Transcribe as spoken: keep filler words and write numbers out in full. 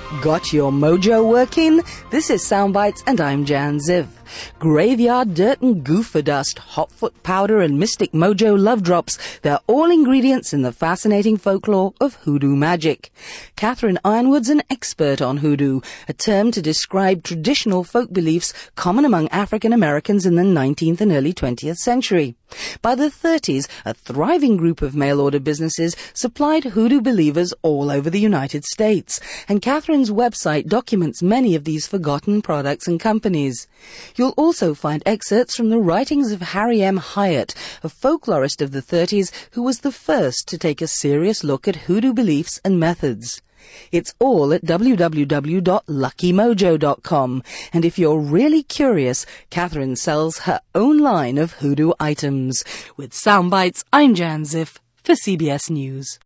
Got your mojo working? This is Soundbites and I'm Jan Ziv. Graveyard dirt and goofer dust, hotfoot powder and mystic mojo love drops, they're all ingredients in the fascinating folklore of hoodoo magic. Catherine Ironwood's an expert on hoodoo, a term to describe traditional folk beliefs common among African Americans in the nineteenth and early twentieth century. By the thirties, a thriving group of mail-order businesses supplied hoodoo believers all over the United States, and Catherine's website documents many of these forgotten products and companies. You'll also find excerpts from the writings of Harry M. Hyatt, a folklorist of the thirties who was the first to take a serious look at hoodoo beliefs and methods. It's all at w w w dot lucky mojo dot com, and if you're really curious, Catherine sells her own line of hoodoo items. With Soundbites, I'm Jan Ziff for C B S News.